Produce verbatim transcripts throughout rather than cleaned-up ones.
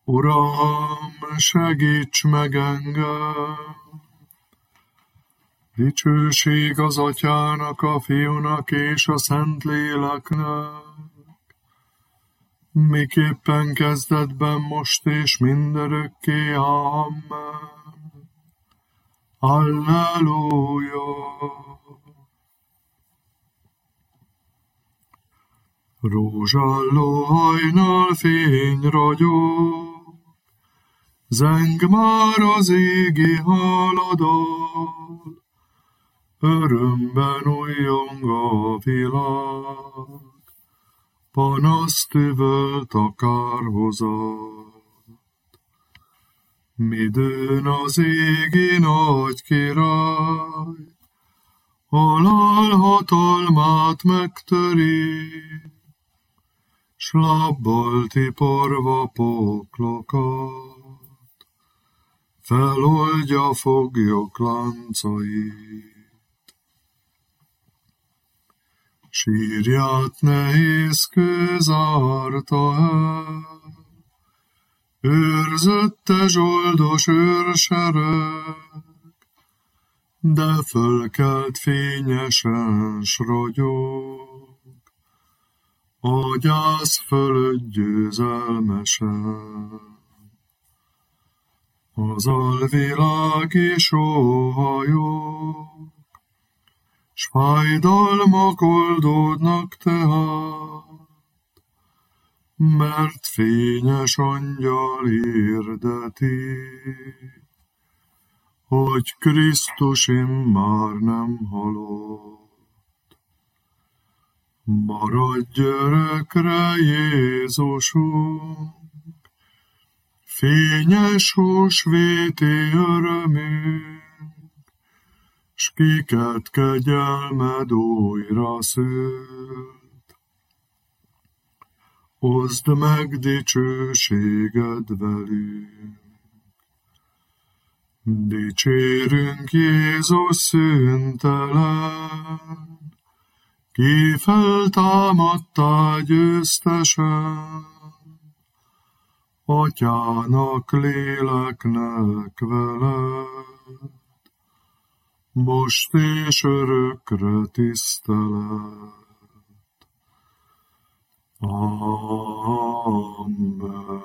Uram, segíts meg engem! Dicsőség az Atyának, a Fiúnak és a Szentléleknek, miképpen kezdetben, most és mindörökké. Amen. Alleluja! Rózsalló hajnal fény ragyog, zeng már az égi haladal, örömben újjong a világ, panaszt üvölt a kárhozat. Midőn az égi nagy király, halál hatalmát megtöri, s lábbal tiporva póklokat, feloldja foglyok láncait. Sírját nehéz kő zárta el, őrzötte zsoldos őrsereg, de fölkelt fényesen s ragyog, a gyász fölött győzelmesen. Az alvilági sóhajok, s fájdalmak oldódnak tehát, mert fényes angyal hirdeti, hogy Krisztus immár nem halott. Maradj örökre, Jézusunk, fényes húsvéti örömünk, s kiket kegyelmed újra szült. Oszd meg dicsőséged velünk. Dicsérünk Jézus szüntelen, ki feltámadtál győztesen, Atyának, léleknek veled, most és örökre tisztelet. Amen.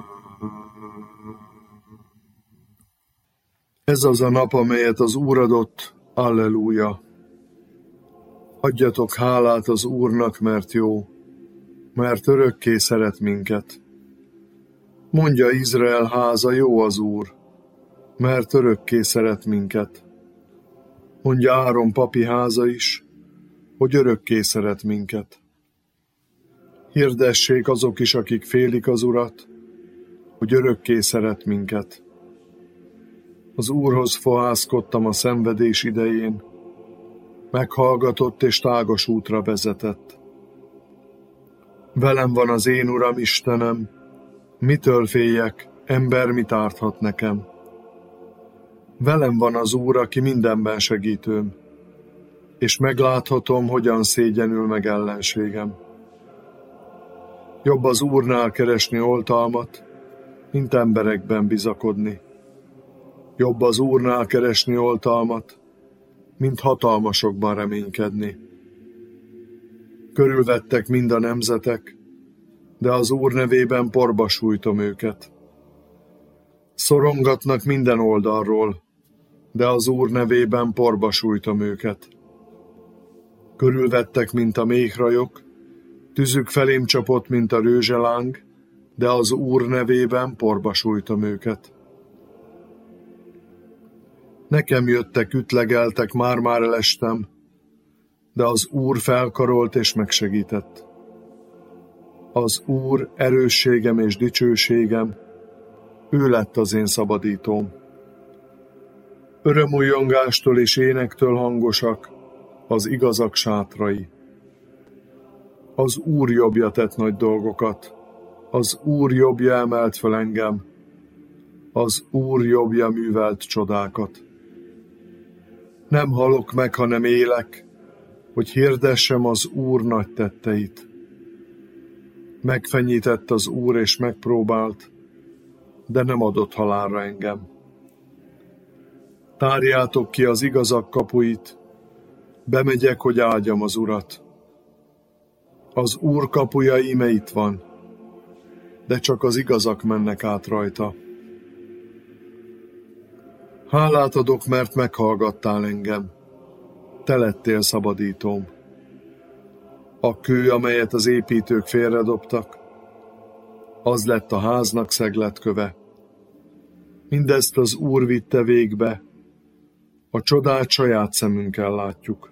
Ez az a nap, amelyet az Úr adott. Alleluja! Adjatok hálát az Úrnak, mert jó, mert örökké szeret minket. Mondja Izrael háza, jó az Úr, mert örökké szeret minket. Mondja Áron papi háza is, hogy örökké szeret minket. Hirdessék azok is, akik félik az Urat, hogy örökké szeret minket. Az Úrhoz fohászkodtam a szenvedés idején, meghallgatott és tágas útra vezetett. Velem van az én Uram Istenem, mitől féljek, ember mit árthat nekem? Velem van az Úr, aki mindenben segítőm, és megláthatom, hogyan szégyenül meg ellenségem. Jobb az Úrnál keresni oltalmat, mint emberekben bizakodni. Jobb az Úrnál keresni oltalmat, mint hatalmasokban reménykedni. Körülvettek mind a nemzetek, de az Úr nevében porba sújtom őket. Szorongatnak minden oldalról, de az Úr nevében porba sújtom őket. Körülvettek, mint a méhrajok, tüzük felém csapott, mint a rőzseláng, de az Úr nevében porba sújtom őket. Nekem jöttek, ütlegeltek, már-már elestem, de az Úr felkarolt és megsegített. Az Úr erősségem és dicsőségem, ő lett az én szabadítóm. Örömújjongástól és énektől hangosak az igazak sátrai. Az Úr jobbja tett nagy dolgokat, az Úr jobbja emelt fel engem, az Úr jobbja művelt csodákat. Nem halok meg, hanem élek, hogy hirdessem az Úr nagy tetteit. Megfenyített az Úr és megpróbált, de nem adott halálra engem. Tárjátok ki az igazak kapuit, bemegyek, hogy áldjam az Urat. Az Úr kapuja íme itt van, de csak az igazak mennek át rajta. Hálát adok, mert meghallgattál engem, te lettél szabadítóm. A kő, amelyet az építők félredobtak, az lett a háznak szegletköve. Mindezt az Úr vitte végbe, a csodát saját szemünkkel látjuk.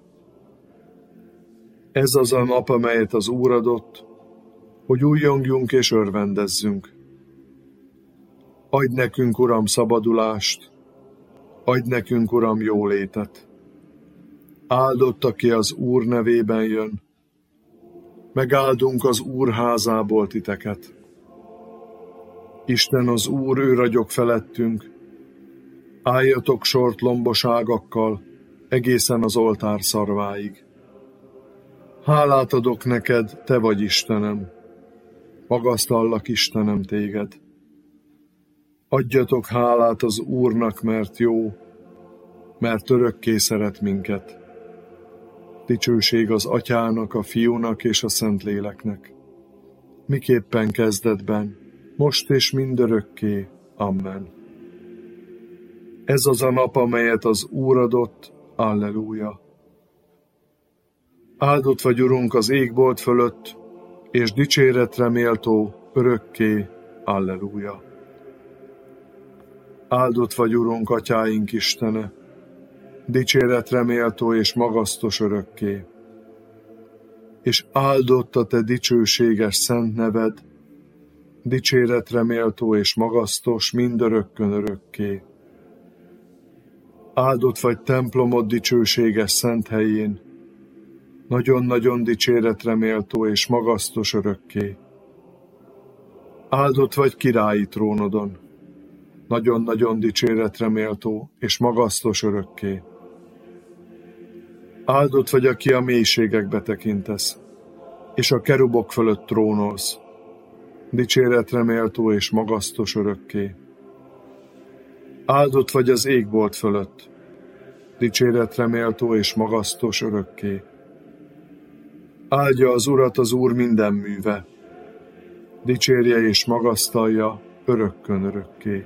Ez az a nap, amelyet az Úr adott, hogy újjongjunk és örvendezzünk. Adj nekünk, Uram, szabadulást, adj nekünk, Uram, jólétet. Áldott, aki az Úr nevében jön, megáldunk az Úr házából titeket. Isten az Úr, ő ragyog felettünk, álljatok sort lomboságakkal egészen az oltár szarváig. Hálát adok neked, te vagy Istenem, magasztallak, Istenem, téged. Adjatok hálát az Úrnak, mert jó, mert örökké szeret minket. Dicsőség az Atyának, a Fiúnak és a Szentléleknek, miképpen kezdetben, most és mindörökké. Amen. Ez az a nap, amelyet az Úr adott. Alleluja. Áldott vagy, Urunk, az égbolt fölött, és dicséretre méltó örökké. Alleluja. Áldott vagy, Urunk, Atyáink Istene, dicséretre méltó és magasztos örökké. És áldott a te dicsőséges szent neved, dicséretre méltó és magasztos mindörökkön örökké. Áldott vagy templomod dicsőséges szent helyén, nagyon-nagyon dicséretre méltó és magasztos örökké. Áldott vagy királyi trónodon, nagyon-nagyon dicséretre méltó és magasztos örökké. Áldott vagy, aki a mélységekbe tekintesz, és a kerubok fölött trónolsz, dicséretre méltó és magasztos örökké. Áldott vagy az égbolt fölött, dicséretre méltó és magasztos örökké. Áldja az Urat az Úr minden műve, dicsérje és magasztalja örökkön örökké.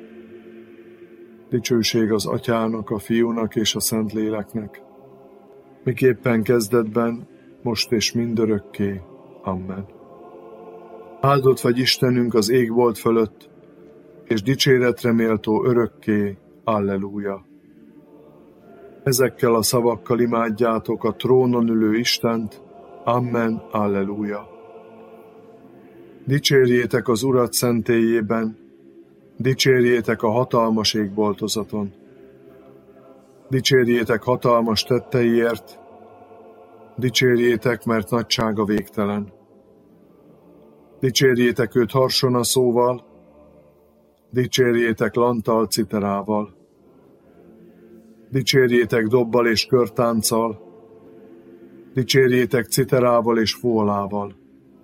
Dicsőség az Atyának, a Fiúnak és a Szentléleknek, miképpen kezdetben, most és mindörökké. Amen. Áldott vagy, Istenünk, az égbolt fölött, és dicséretre méltó örökké. Alleluja. Ezekkel a szavakkal imádjátok a trónon ülő Istent. Amen. Alleluja. Dicsérjétek az Urat szentélyében, dicsérjétek a hatalmas égboltozaton. Dicsérjétek hatalmas tetteiért, dicsérjétek, mert nagysága végtelen. Dicsérjétek őt harsona szóval, dicsérjétek lanttal, citerával. Dicsérjétek dobbal és körtánccal, dicsérjétek citerával és fuolával.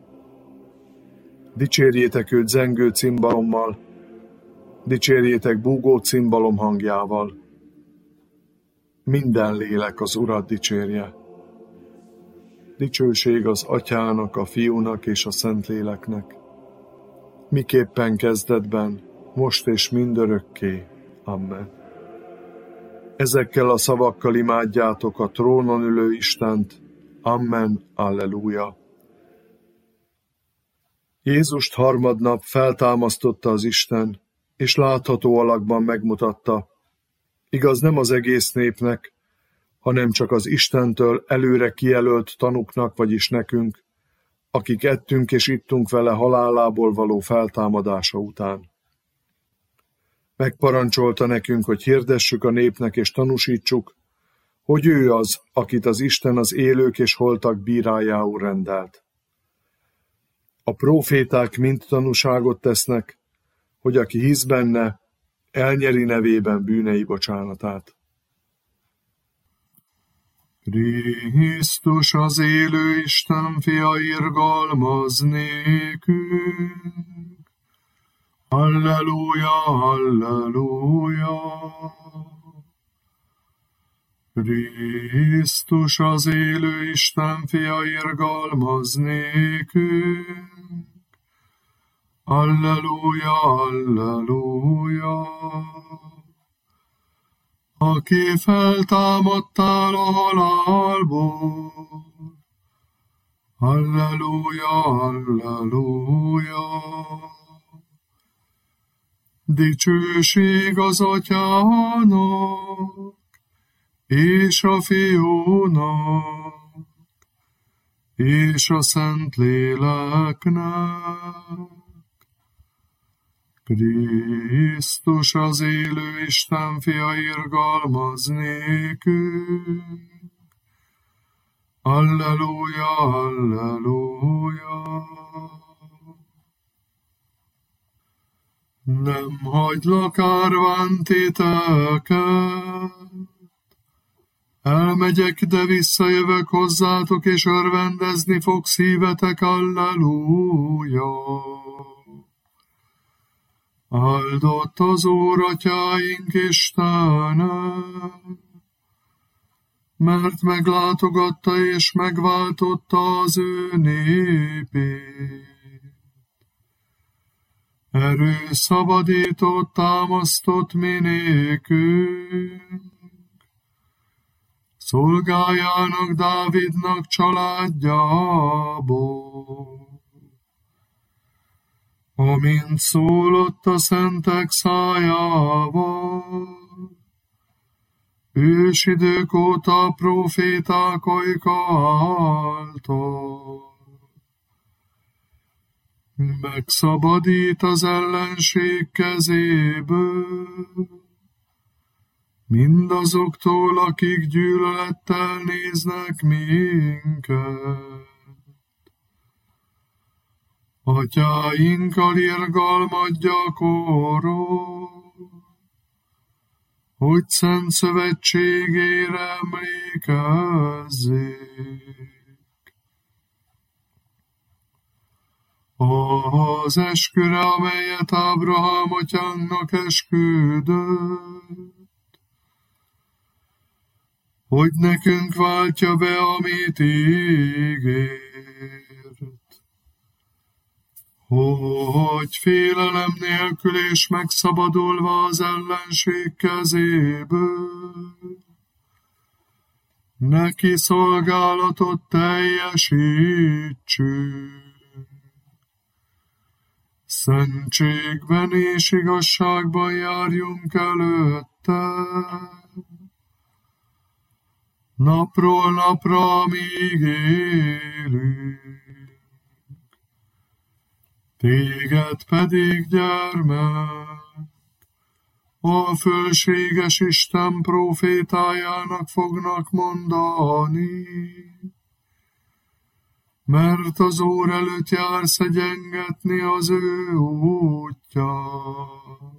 Dicsérjétek őt zengő cimbalommal, dicsérjétek búgó cimbalom hangjával. Minden lélek az Urat dicsérje. Dicsőség az Atyának, a Fiúnak és a Szentléleknek, miképpen kezdetben, most és mindörökké. Amen. Ezekkel a szavakkal imádjátok a trónon ülő Istent. Amen. Alleluja. Jézust harmadnap feltámasztotta az Isten, és látható alakban megmutatta. Igaz, nem az egész népnek, hanem csak az Istentől előre kijelölt tanuknak, vagyis nekünk, akik ettünk és ittunk vele halálából való feltámadása után. Megparancsolta nekünk, hogy hirdessük a népnek és tanúsítsuk, hogy ő az, akit az Isten az élők és holtak bírájául rendelt. A próféták mind tanúságot tesznek, hogy aki hisz benne, elnyeri nevében bűnei bocsánatát. Krisztus az élő Isten fia irgalmaz nékünk, Halleluja, halleluja! Krisztus az élő Isten fia irgalmaz nékünk. Halleluja, halleluja! Aki feltámadtál a halálból. Halleluja, halleluja! Dicsőség az Atyának, és a Fiúnak, és a Szentléleknek. Krisztus az élő Isten fia irgalmaz nékünk. Halleluja, halleluja! Nem hagylak árván titeket, elmegyek, de visszajövök hozzátok, és örvendezni fog szívetek, halleluja! Áldott az Úr Atyáink Istene, mert meglátogatta és megváltotta az ő népét. Erő szabadított, támasztott mi nékünk, szolgájának Dávidnak családjából. Amint szólott a szentek szájával, ősidők óta a próféták ajka által. Megszabadít az ellenség kezéből, mindazoktól, akik gyűlölettel néznek minket. Atyáinkkal irgalmat gyakorol, hogy szent szövetségére emlékezzék. Az esküre, amelyet Ábrahám atyánknak esküdött, hogy nekünk váltja be, amit ígért, hogy félelem nélkül és megszabadulva az ellenség kezéből, neki szolgálatot teljesítsünk. Szentségben és igazságban járjunk előtte, napról napra, amíg élünk. Téged pedig, gyermek, a fölséges Isten prófétájának fognak mondani, mert az Úr előtt jársz egyengetni az ő útját.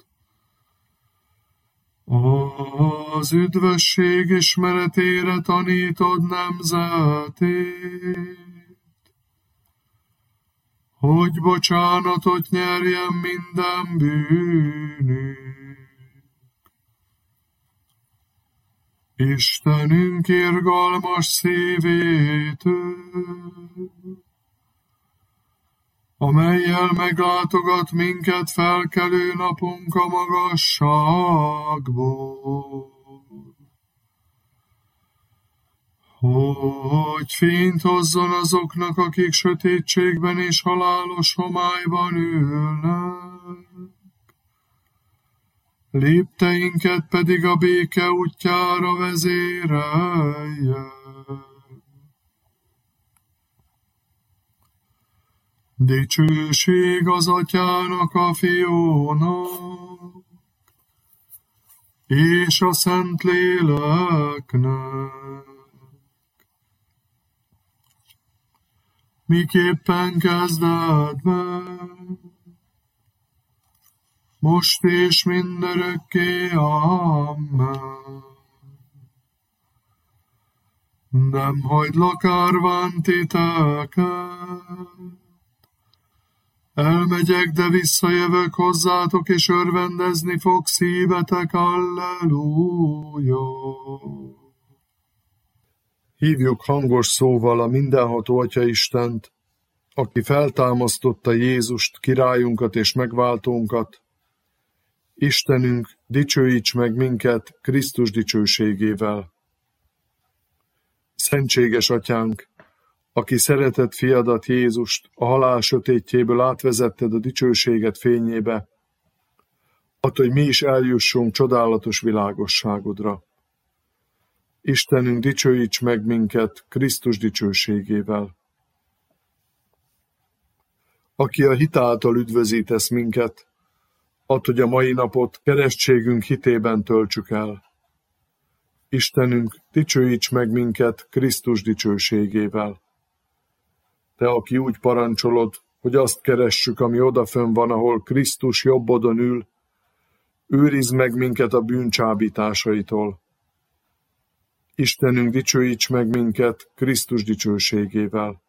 Az üdvösség ismeretére tanítod nemzetét, hogy bocsánatot nyerjen minden bűnük. Istenünk irgalmas szívétől, amellyel meglátogat minket felkelő napunk a magasságból, hogy fényt hozzon azoknak, akik sötétségben és halálos homályban ülnek, lépteinket pedig a béke útjára vezérelje. Dicsőség az Atyának, a Fiúnak, és a Szentléleknek. Miképpen kezdetben, most és mindörökké, amen. Nem hagylak árván titeket, Elmegyek, de visszajövök hozzátok, és örvendezni fog szívetek, Alleluja. Hívjuk hangos szóval a mindenható Atya Istent, aki feltámasztotta Jézust, királyunkat és megváltónkat. Istenünk, dicsőíts meg minket Krisztus dicsőségével. Szentséges Atyánk, aki szeretett fiadat Jézust a halál sötétjéből átvezetted a dicsőséget fényébe, add, hogy mi is eljussunk csodálatos világosságodra. Istenünk, dicsőíts meg minket Krisztus dicsőségével. Aki a hit által üdvözítesz minket, add, hogy a mai napot keresztségünk hitében töltsük el. Istenünk, dicsőíts meg minket Krisztus dicsőségével. Te, aki úgy parancsolod, hogy azt keressük, ami odafönn van, ahol Krisztus jobbodon ül, őrizd meg minket a bűncsábításaitól. Istenünk, dicsőíts meg minket Krisztus dicsőségével.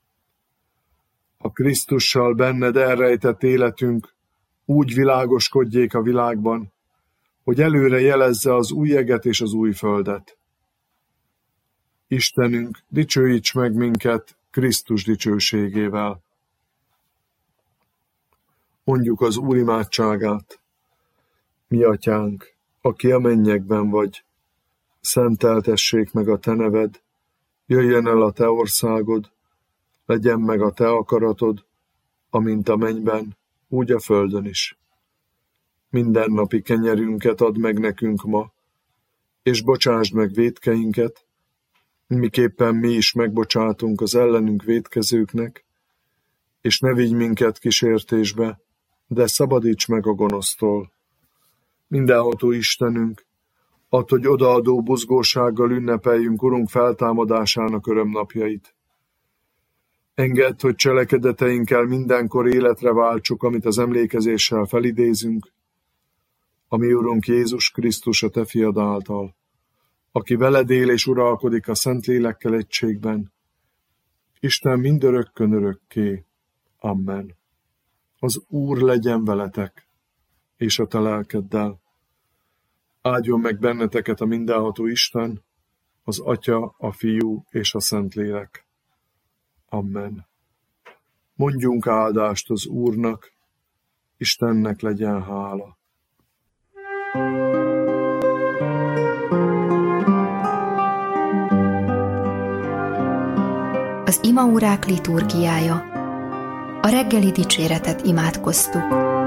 A Krisztussal benned elrejtett életünk úgy világoskodjék a világban, hogy előre jelezze az új eget és az új földet. Istenünk, dicsőíts meg minket Krisztus dicsőségével. Mondjuk az Úr imádságát. Mi Atyánk, aki a mennyekben vagy, szenteltessék meg a te neved, jöjjön el a te országod, legyen meg a te akaratod, amint a mennyben, úgy a földön is. Mindennapi kenyerünket add meg nekünk ma, és bocsásd meg vétkeinket, miképpen mi is megbocsátunk az ellenünk vétkezőknek, és ne vigy minket kísértésbe, de szabadíts meg a gonosztól. Mindenható Istenünk, add, hogy odaadó buzgósággal ünnepeljünk Urunk feltámadásának örömnapjait. Engedd, hogy cselekedeteinkkel mindenkor életre váltsuk, amit az emlékezéssel felidézünk, a mi Urunk Jézus Krisztus a te fiad által, aki veled él és uralkodik a Szentlélekkel egységben, Isten mindörökkön örökké. Amen. Az Úr legyen veletek, és a te lelkeddel. Áldjon meg benneteket a mindenható Isten, az Atya, a Fiú és a Szentlélek. Amen. Mondjunk áldást az Úrnak, Istennek legyen hála. Az imaórák liturgiája. A reggeli dicséretet imádkoztuk.